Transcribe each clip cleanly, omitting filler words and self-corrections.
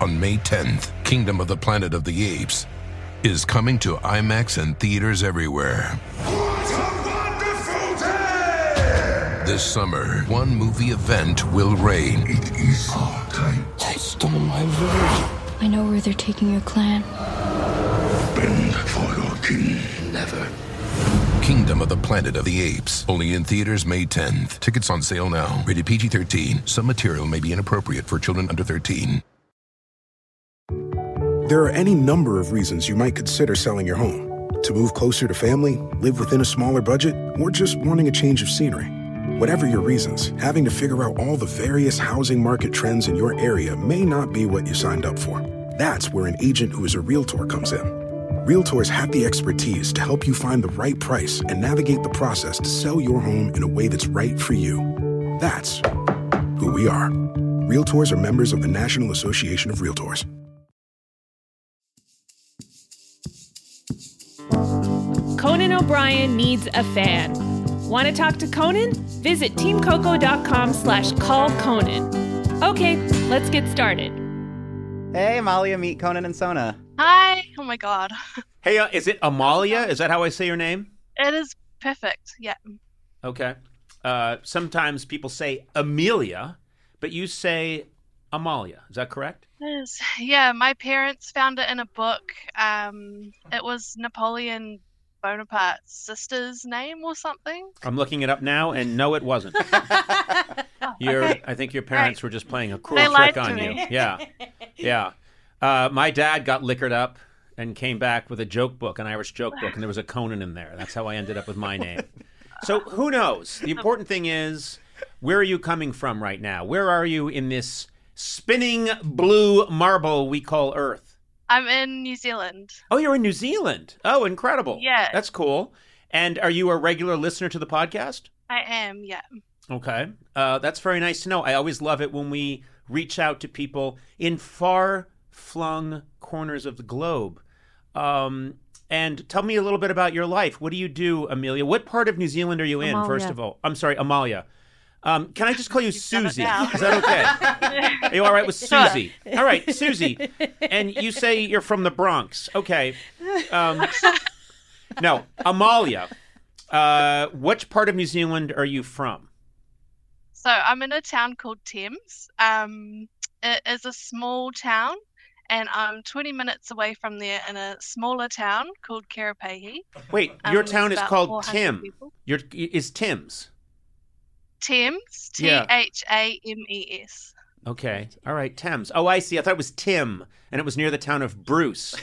On May 10th, Kingdom of the Planet of the Apes is coming to IMAX and theaters everywhere. What a wonderful day! This summer, one movie event will reign. It is our time. They stole my village. I know where they're taking your clan. Bend for your king. Never. Kingdom of the Planet of the Apes. Only in theaters May 10th. Tickets on sale now. Rated PG-13. Some material may be inappropriate for children under 13. There are any number of reasons you might consider selling your home. To move closer to family, live within a smaller budget, or just wanting a change of scenery. Whatever your reasons, having to figure out all the various housing market trends in your area may not be what you signed up for. That's where an agent who is a realtor comes in. Realtors have the expertise to help you find the right price and navigate the process to sell your home in a way that's right for you. That's who we are. Realtors are members of the National Association of Realtors. Conan O'Brien needs a fan. Want to talk to Conan? Visit teamcoco.com/callconan. Okay, let's get started. Hey, Amalia, meet Conan and Sona. Hi. Oh my god. Hey, is it Amalia? Is that how I say your name? It is perfect. Yeah. Okay. Sometimes people say Amelia, but you say Amalia. Is that correct? It is. Yeah, my parents found it in a book. It was Napoleon Bonaparte's sister's name or something. I'm looking it up now, and no, it wasn't. I think your parents were just playing a cruel trick on you. Yeah. Yeah. My dad got liquored up and came back with a joke book, an Irish joke book, and there was a Conan in there. That's how I ended up with my name. So who knows? The important thing is, where are you coming from right now? Where are you in this spinning blue marble we call Earth? I'm in New Zealand. Oh, you're in New Zealand. Oh, incredible. Yeah. That's cool. And are you a regular listener to the podcast? I am, yeah. Okay. That's very nice to know. I always love it when we reach out to people in far-flung corners of the globe. And tell me a little bit about your life. What do you do, Amelia? What part of New Zealand are you in, first of all? I'm sorry, Amalia. Can I just call you Susie? Is that okay? Are you all right with Susie? Sure. All right, Susie. And you say you're from the Bronx. Okay. No, Amalia. Which part of New Zealand are you from? So I'm in a town called Thames. It is a small town, and I'm 20 minutes away from there in a smaller town called Karapahi. Wait, your town is called 400 Tim. people. Is Tim's? Thames, Yeah. Thames. Okay. All right, Thames. Oh, I see. I thought it was Tim, and it was near the town of Bruce.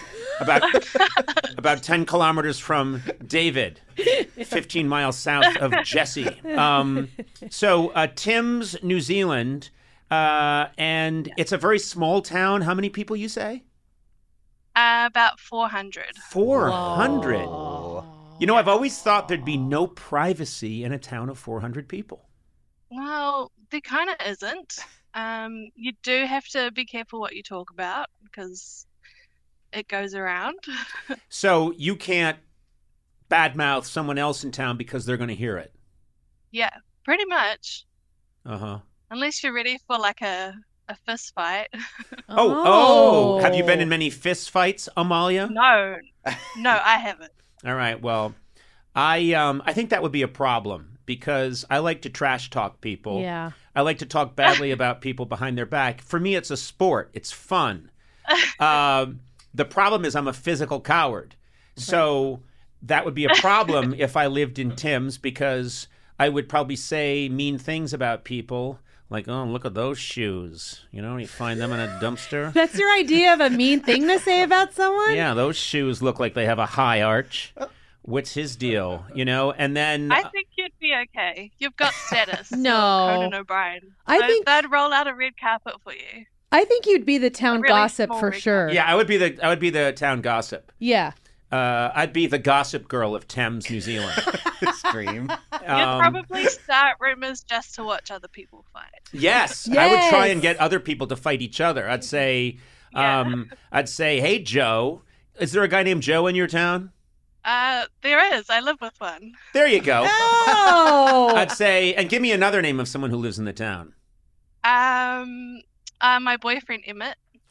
About 10 kilometers from David, 15 miles south of Jesse. So Tim's, New Zealand, and it's a very small town. How many people you say? About 400. 400. You know, I've always thought there'd be no privacy in a town of 400 people. Well, there kind of isn't. You do have to be careful what you talk about because it goes around. So you can't badmouth someone else in town because they're going to hear it. Yeah, pretty much. Uh-huh. Unless you're ready for like a fist fight. Oh, have you been in many fist fights, Amalia? No, I haven't. All right. Well, I think that would be a problem because I like to trash talk people. Yeah. I like to talk badly about people behind their back. For me, it's a sport. It's fun. The problem is I'm a physical coward. So that would be a problem if I lived in Tim's because I would probably say mean things about people. Like, oh, look at those shoes. You know, you find them in a dumpster. That's your idea of a mean thing to say about someone? Yeah, those shoes look like they have a high arch. What's his deal? You know, and then... I think you'd be okay. You've got status. No. Conan O'Brien. I think they'd roll out a red carpet for you. I think you'd be the town Really gossip small for red sure. Yeah, I would be the town gossip. Yeah. I'd be the gossip girl of Thames, New Zealand. Scream. You'd probably start rumors just to watch other people fight. Yes, I would try and get other people to fight each other. I'd say, hey, Joe, is there a guy named Joe in your town? There is. I live with one. There you go. Oh. I'd say, and give me another name of someone who lives in the town. My boyfriend Emmett.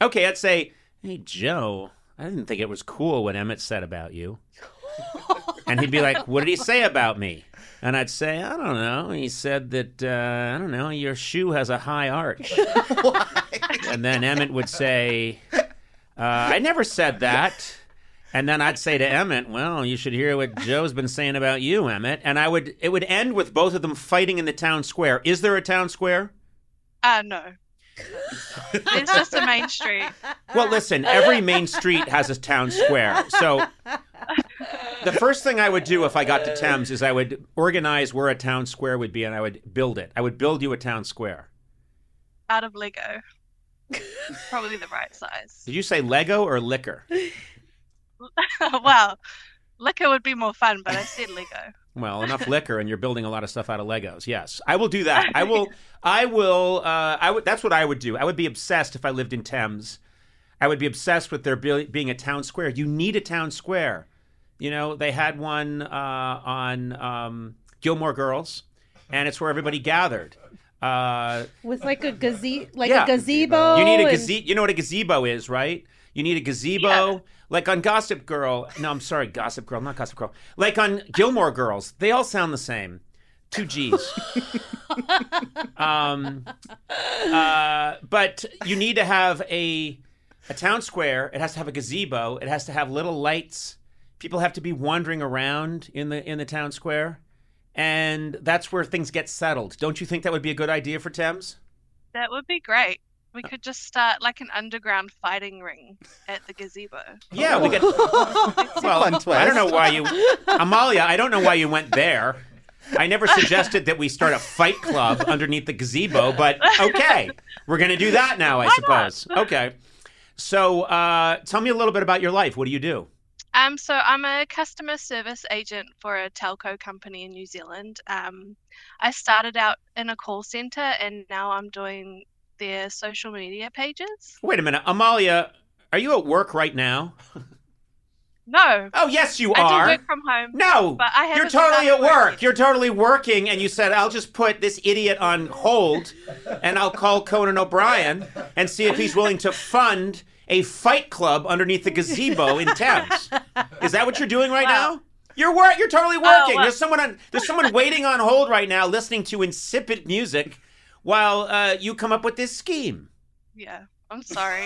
Okay, I'd say, hey, Joe, I didn't think it was cool what Emmett said about you. And he'd be like, what did he say about me? And I'd say, I don't know. He said that, I don't know, your shoe has a high arch. And then Emmett would say, I never said that. And then I'd say to Emmett, well, you should hear what Joe's been saying about you, Emmett. And it would end with both of them fighting in the town square. Is there a town square? No. It's just a main street. Well, listen, every main street has a town square. So the first thing I would do if I got to Thames is I would organize where a town square would be and I would build it. I would build you a town square. Out of Lego. Probably the right size. Did you say Lego or liquor? Well, liquor would be more fun, but I said Lego. Well, enough liquor, and you're building a lot of stuff out of Legos. Yes, I will do that. That's what I would do. I would be obsessed if I lived in Thames. I would be obsessed with there being a town square. You need a town square. You know, they had one on Gilmore Girls, and it's where everybody gathered. With like a gazebo. You need a gazebo. You know what a gazebo is, right? You need a gazebo. Yeah. Like on Gossip Girl. No, I'm sorry, Gossip Girl, not Gossip Girl. Like on Gilmore Girls. They all sound the same. 2 G's. But you need to have a town square. It has to have a gazebo. It has to have little lights. People have to be wandering around in the town square. And that's where things get settled. Don't you think that would be a good idea for Thames? That would be great. We could just start like an underground fighting ring at the gazebo. Yeah, we could. Well, fun twist. I don't know why you, Amalia. I don't know why you went there. I never suggested that we start a fight club underneath the gazebo, but okay, we're going to do that now, I suppose. Not? Okay. So, tell me a little bit about your life. What do you do? So I'm a customer service agent for a telco company in New Zealand. I started out in a call center, and now I'm doing their social media pages. Wait a minute. Amalia, are you at work right now? No. Oh, yes, you are. I do work from home. No, but I you're totally at work. You're totally working, and you said, I'll just put this idiot on hold, and I'll call Conan O'Brien and see if he's willing to fund a fight club underneath the gazebo in Thames. Is that what you're doing right now? You're totally working. There's someone waiting on hold right now listening to insipid music while you come up with this scheme. Yeah, I'm sorry.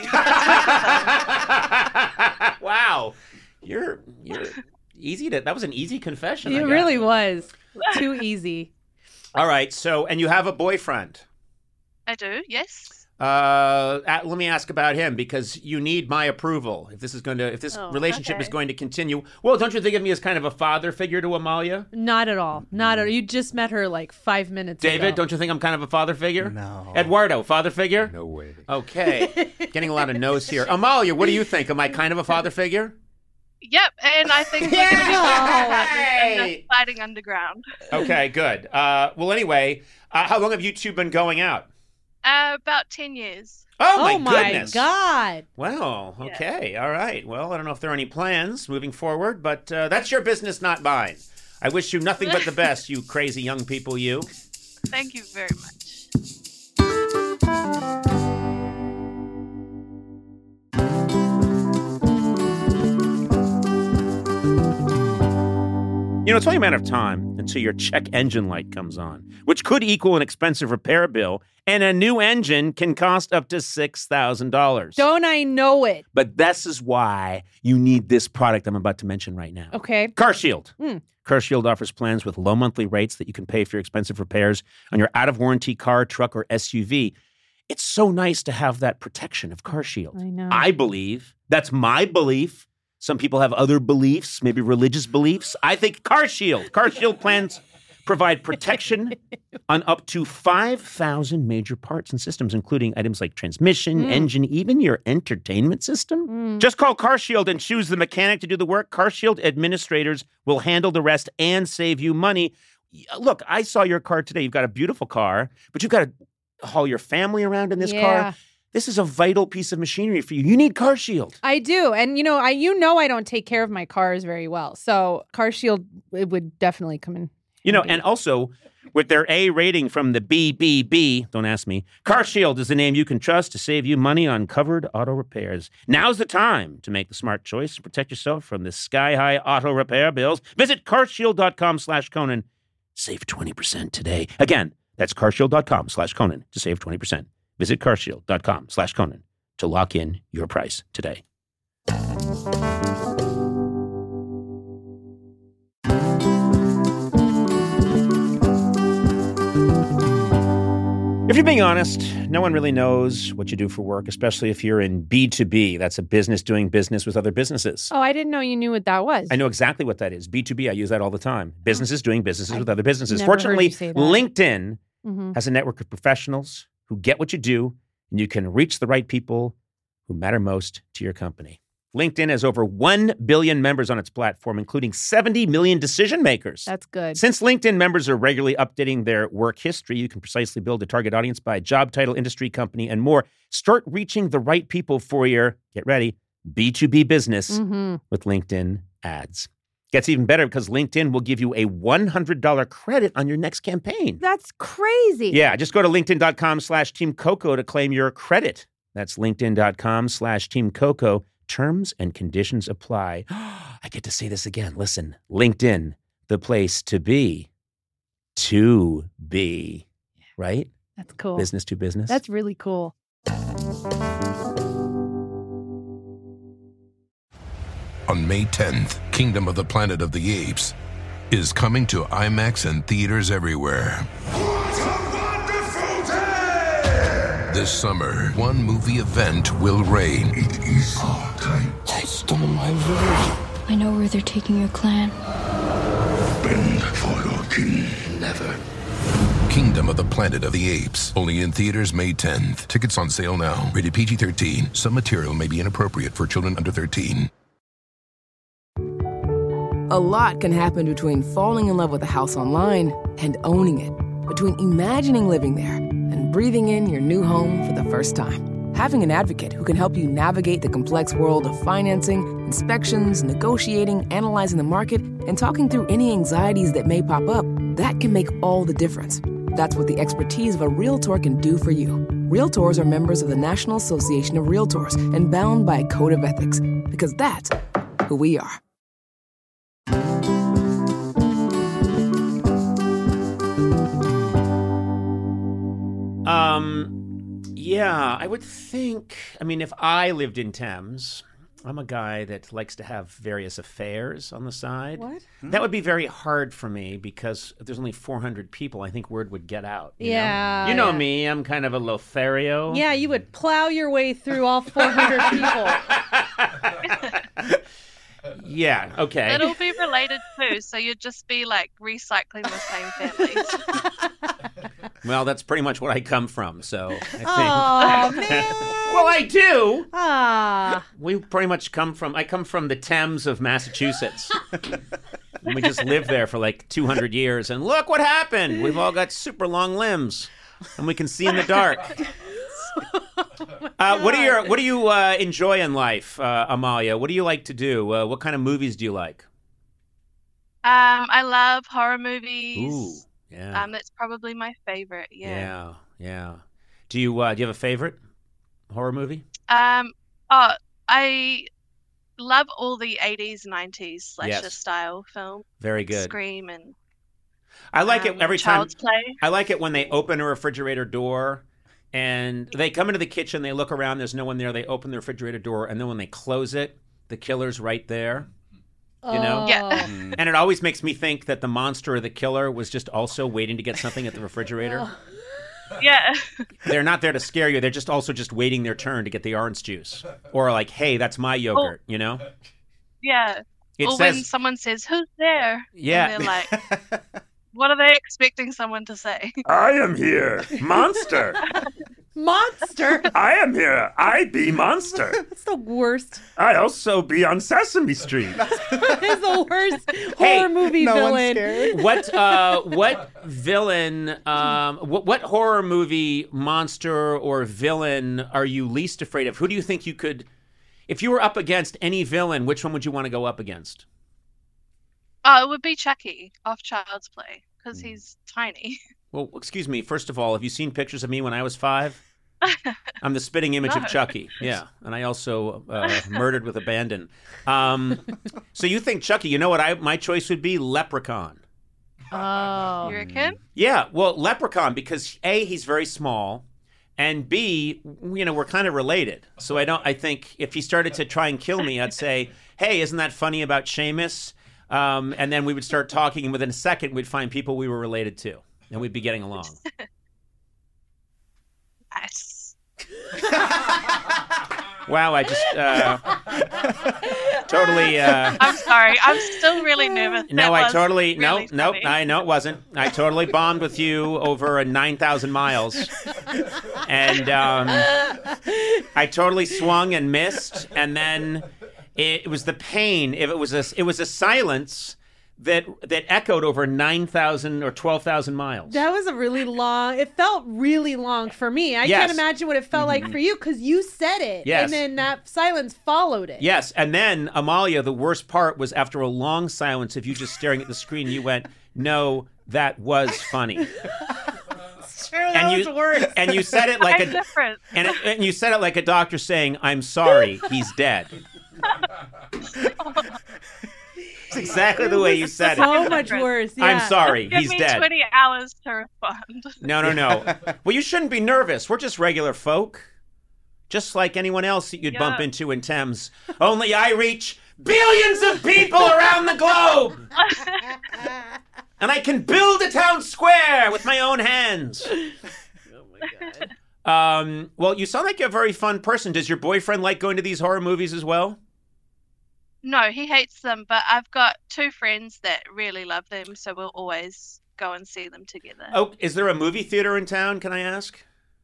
Wow. You're easy to... That was an easy confession. It really was. Too easy. All right, so, and you have a boyfriend. I do, yes. Let me ask about him, because you need my approval if this relationship is going to continue. Well, don't you think of me as kind of a father figure to Amalia? Not at all. Not at all. You just met her like 5 minutes ago. David, don't you think I'm kind of a father figure? No. Eduardo, father figure? No way. Okay. Getting a lot of no's here. Amalia, what do you think? Am I kind of a father figure? Yep, and I think we're going to be fighting underground. Okay, good. Well, anyway, how long have you two been going out? About 10 years. Oh my goodness. God. Well, okay. Yeah. All right. Well, I don't know if there are any plans moving forward, but that's your business, not mine. I wish you nothing but the best, you crazy young people, you. Thank you very much. You know, it's only a matter of time until your check engine light comes on, which could equal an expensive repair bill, and a new engine can cost up to $6,000. Don't I know it? But this is why you need this product I'm about to mention right now. Okay. CarShield. CarShield offers plans with low monthly rates that you can pay for your expensive repairs on your out-of-warranty car, truck, or SUV. It's so nice to have that protection of CarShield. I know. I believe, that's my belief. Some people have other beliefs, maybe religious beliefs. I think CarShield plans provide protection on up to 5,000 major parts and systems, including items like transmission, engine, even your entertainment system. Just call CarShield and choose the mechanic to do the work. CarShield administrators will handle the rest and save you money. Look, I saw your car today. You've got a beautiful car, but you've got to haul your family around in this car. This is a vital piece of machinery for you. You need CarShield. I do. And, I don't take care of my cars very well. So CarShield, it would definitely come in You know, and also with their A rating from the BBB, don't ask me, CarShield is the name you can trust to save you money on covered auto repairs. Now's the time to make the smart choice and protect yourself from the sky-high auto repair bills. Visit carshield.com/Conan. Save 20% today. Again, that's carshield.com/Conan to save 20%. Visit carshield.com/Conan to lock in your price today. If you're being honest, no one really knows what you do for work, especially if you're in B2B. That's a business doing business with other businesses. Oh, I didn't know you knew what that was. I know exactly what that is. B2B, I use that all the time. Businesses doing businesses with other businesses. never heard Fortunately, you say that. LinkedIn Mm-hmm. has a network of professionals who get what you do, and you can reach the right people who matter most to your company. LinkedIn has over 1 billion members on its platform, including 70 million decision makers. That's good. Since LinkedIn members are regularly updating their work history, you can precisely build a target audience by job title, industry, company, and more. Start reaching the right people for your, get ready, B2B business with LinkedIn ads. Gets even better because LinkedIn will give you a $100 credit on your next campaign. That's crazy. Yeah, just go to linkedin.com/Team Coco to claim your credit. That's linkedin.com/Team Coco. Terms and conditions apply. I get to say this again. Listen, LinkedIn, the place to be. To be. Right? That's cool. Business to business. That's really cool. On May 10th, Kingdom of the Planet of the Apes is coming to IMAX and theaters everywhere. What a wonderful day! This summer, one movie event will reign. It is our time. They stole my village. I know where they're taking your clan. Bend for your king. Never. Kingdom of the Planet of the Apes. Only in theaters May 10th. Tickets on sale now. Rated PG-13. Some material may be inappropriate for children under 13. A lot can happen between falling in love with a house online and owning it. Between imagining living there and breathing in your new home for the first time. Having an advocate who can help you navigate the complex world of financing, inspections, negotiating, analyzing the market, and talking through any anxieties that may pop up, that can make all the difference. That's what the expertise of a Realtor can do for you. Realtors are members of the National Association of Realtors and bound by a code of ethics, because that's who we are. Yeah, I would think, I mean, if I lived in Thames, I'm a guy that likes to have various affairs on the side. What? That would be very hard for me because if there's only 400 people, I think word would get out. You know? You know me, I'm kind of a Lothario. Yeah, you would plow your way through all 400 people. Yeah, okay. It'll be related too, so you'd just be like recycling the same families. Well, that's pretty much what I come from, so I think. Oh, man. Well, I do. We pretty much I come from the Thames of Massachusetts. And we just lived there for like 200 years, and look what happened. We've all got super long limbs, and we can see in the dark. What do you enjoy in life, Amalia? What do you like to do? What kind of movies do you like? I love horror movies. Ooh, yeah. That's probably my favorite. Yeah. Yeah. Do you have a favorite horror movie? I love all the 80s, 90s slasher style film. Very good. Scream and I like it every time. Child's Play. I like it when they open a refrigerator door and they come into the kitchen, they look around, there's no one there, they open the refrigerator door, and then when they close it, the killer's right there. You know? Yeah. And it always makes me think that the monster or the killer was just also waiting to get something at the refrigerator. Yeah. They're not there to scare you. They're just also just waiting their turn to get the orange juice. Or like, hey, that's my yogurt, you know? Yeah. Or when someone says, who's there? Yeah. And they're like, what are they expecting someone to say? I am here, monster. Monster? I am here. I be monster. That's the worst. I also be on Sesame Street. That is the worst horror movie villain. What villain? What horror movie monster or villain are you least afraid of? Who do you think you could, if you were up against any villain, which one would you want to go up against? Oh, it would be Chucky off Child's Play. because he's tiny. Well, excuse me. First of all, have you seen pictures of me when I was 5? I'm the spitting image of Chucky. Yeah, and I also murdered with abandon. So you think Chucky? You know what my choice would be? Leprechaun. Oh. You reckon? Yeah, well, Leprechaun, because A, he's very small, and B, we're kind of related. So I think if he started to try and kill me, I'd say, hey, isn't that funny about Seamus? And then we would start talking, and within a second, we'd find people we were related to, and we'd be getting along. Nice. Wow, I just totally. I'm sorry. I'm still really nervous. No, I totally. Really Nope. I know it wasn't. I totally bombed with you over 9,000 miles, and I totally swung and missed, and then it was the pain. If it was a silence that echoed over 9,000 or 12,000 miles. That was a really long. It felt really long for me. I can't imagine what it felt like for you because you said it, and then that silence followed it. Yes, and then Amalia, the worst part was after a long silence of you just staring at the screen, you went, "No, that was funny." It's true. That was worse. And you said it like and you said it like a doctor saying, "I'm sorry, he's dead." It's exactly the way you said it. So much worse. Yeah. I'm sorry, he's Give me dead. 20 hours to respond. No. Well, you shouldn't be nervous. We're just regular folk. Just like anyone else that you'd bump into in Thames. Only I reach billions of people around the globe. And I can build a town square with my own hands. Oh, my God. Well, you sound like you're a very fun person. Does your boyfriend like going to these horror movies as well? No, he hates them, but I've got 2 friends that really love them, so we'll always go and see them together. Oh, is there a movie theater in town, can I ask?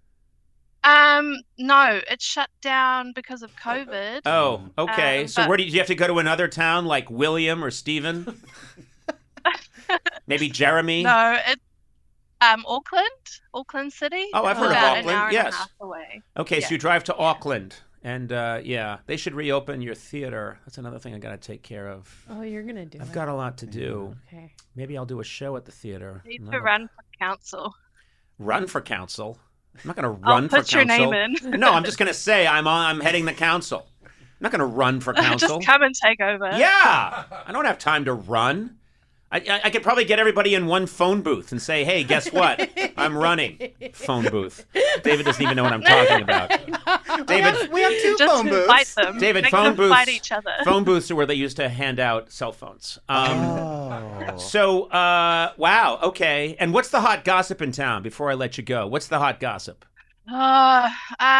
No, it's shut down because of COVID. Oh, okay. So do you have to go to another town like William or Stephen? Maybe Jeremy? No, it's Auckland City. Oh, I've heard of about Auckland. An hour and Yes. a half away. Okay, so you drive to Auckland. And, they should reopen your theater. That's another thing I got to take care of. Oh, you're going to do I've got a lot to do. Okay. Maybe I'll do a show at the theater. You need to run for council. Run for council? I'm not going to run for council. I'll put your name in. No, I'm just going to say I'm heading the council. I'm not going to run for council. Just come and take over. Yeah. I don't have time to run. I could probably get everybody in one phone booth and say, hey, guess what? I'm running. Phone booth. David doesn't even know what I'm talking about. David, we have 2 just phone booths. Fight them. David, Make phone them booths. Fight each other. Phone booths are where they used to hand out cell phones. So, wow, okay. And what's the hot gossip in town? Before I let you go, what's the hot gossip? There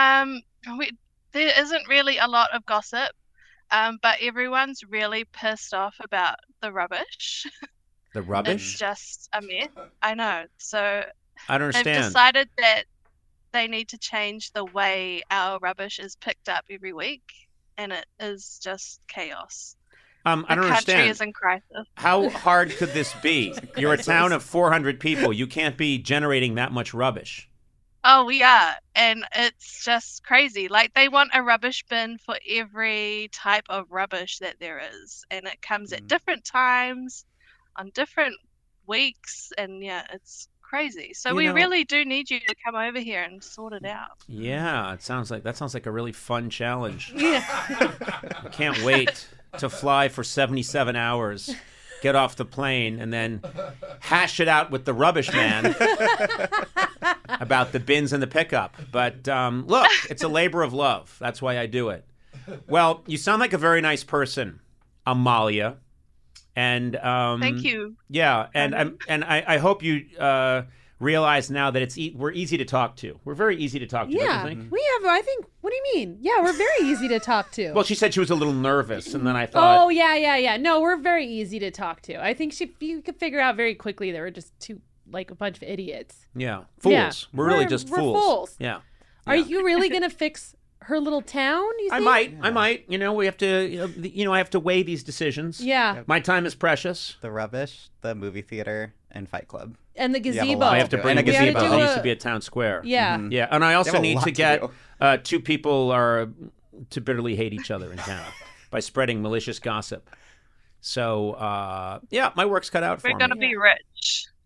isn't really a lot of gossip, but everyone's really pissed off about the rubbish. The rubbish? It's just a mess. I know. So I don't understand. they've decided that they need to change the way our rubbish is picked up every week, and it is just chaos. I don't understand. The country is in crisis. How hard could this be? You're a town of 400 people. You can't be generating that much rubbish. Oh, we are. And it's just crazy. Like, they want a rubbish bin for every type of rubbish that there is. And it comes at different times, on different weeks. And yeah, it's crazy. So we really do need you to come over here and sort it out. Yeah, that sounds like a really fun challenge. Yeah. I can't wait to fly for 77 hours, get off the plane, and then hash it out with the rubbish man about the bins and the pickup. But look, it's a labor of love. That's why I do it. Well, you sound like a very nice person, Amalia. And thank you. Yeah, and I hope you realize now that we're easy to talk to. We're very easy to talk to. Yeah, don't you think? we have. I think. What do you mean? Yeah, we're very easy to talk to. Well, she said she was a little nervous, and then I thought. Oh yeah. No, we're very easy to talk to. I think you could figure out very quickly that we're just a bunch of idiots. Yeah, fools. Yeah. We're really just fools. We're fools. Yeah. Are you really gonna fix her little town? You think? I might. We have to. I have to weigh these decisions. Yeah. My time is precious. The rubbish, the movie theater, and Fight Club. And the gazebo. I have to bring a gazebo. It needs to be a town square. Yeah. Mm-hmm. Yeah, and I also need to get 2 people to bitterly hate each other in town by spreading malicious gossip. So, my work's cut out for me. We're going to be rich.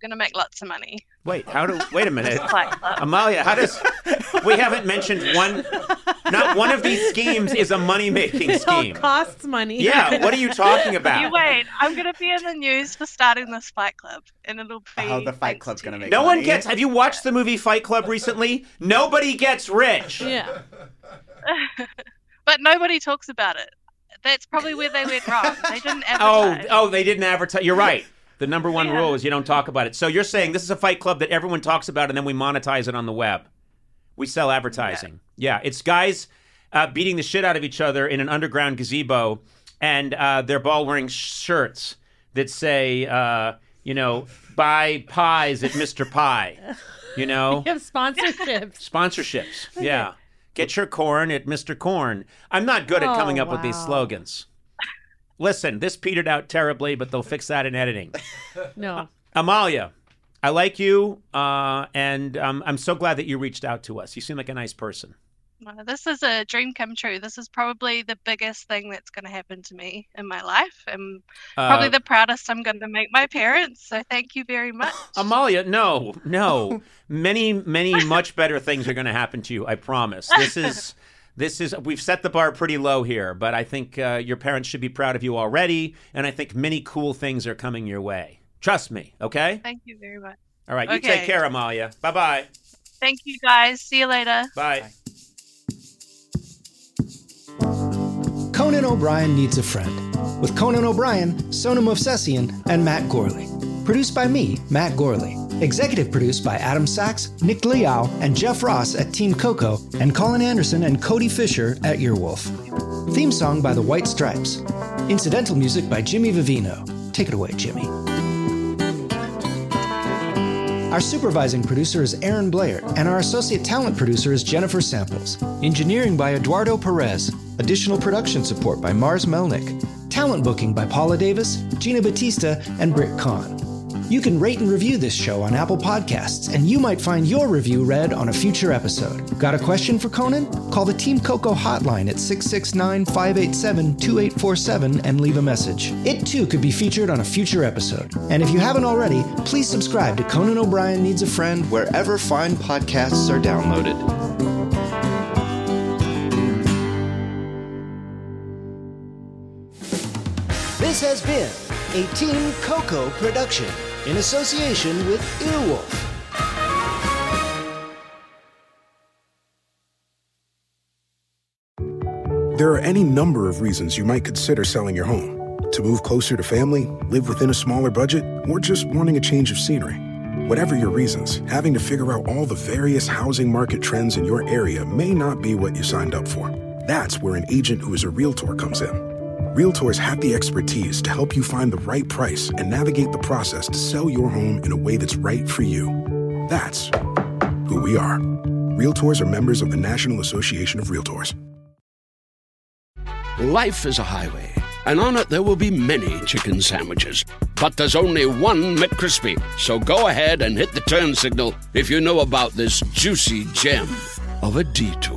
going to make lots of money. Wait a minute. Amalia, we haven't mentioned not one of these schemes is a money-making scheme. It all costs money. Yeah, what are you talking about? You wait, I'm going to be in the news for starting this Fight Club, and it'll be... the Fight Club's going to make money. Have you watched the movie Fight Club recently? Nobody gets rich. Yeah. But nobody talks about it. That's probably where they went wrong. They didn't advertise. Oh, they didn't advertise. You're right. The number one rule is you don't talk about it. So you're saying this is a Fight Club that everyone talks about and then we monetize it on the web. We sell advertising. Yeah, it's guys beating the shit out of each other in an underground gazebo, and they're all wearing shirts that say, buy pies at Mr. Pie. You know? You have sponsorships. Sponsorships, yeah. Get your corn at Mr. Corn. I'm not good at coming up with these slogans. Listen, this petered out terribly, but they'll fix that in editing. No. Amalia, I like you, and I'm so glad that you reached out to us. You seem like a nice person. Well, this is a dream come true. This is probably the biggest thing that's going to happen to me in my life, and probably the proudest I'm going to make my parents. So thank you very much. Amalia, no. Many, many much better things are going to happen to you, I promise. This is we've set the bar pretty low here, but I think your parents should be proud of you already, and I think many cool things are coming your way. Trust me, okay? Thank you very much. All right, you take care, Amalia. Bye-bye. Thank you, guys. See you later. Bye. Conan O'Brien Needs a Friend, with Conan O'Brien, Sona Movsesian, and Matt Gorley. Produced by me, Matt Gorley. Executive produced by Adam Sachs, Nick Liao, and Jeff Ross at Team Coco, and Colin Anderson and Cody Fisher at Earwolf. Theme song by The White Stripes. Incidental music by Jimmy Vivino. Take it away, Jimmy. Our supervising producer is Aaron Blair, and our associate talent producer is Jennifer Samples. Engineering by Eduardo Perez. Additional production support by Mars Melnick. Talent booking by Paula Davis, Gina Batista, and Britt Kahn. You can rate and review this show on Apple Podcasts, and you might find your review read on a future episode. Got a question for Conan? Call the Team Coco hotline at 669-587-2847 and leave a message. It too could be featured on a future episode. And if you haven't already, please subscribe to Conan O'Brien Needs a Friend wherever fine podcasts are downloaded. This has been a Team Coco production in association with Earwolf. There are any number of reasons you might consider selling your home. To move closer to family, live within a smaller budget, or just wanting a change of scenery. Whatever your reasons, having to figure out all the various housing market trends in your area may not be what you signed up for. That's where an agent who is a realtor comes in. Realtors have the expertise to help you find the right price and navigate the process to sell your home in a way that's right for you. That's who we are. Realtors are members of the National Association of Realtors. Life is a highway, and on it there will be many chicken sandwiches. But there's only one McCrispy. So go ahead and hit the turn signal if you know about this juicy gem of a detour.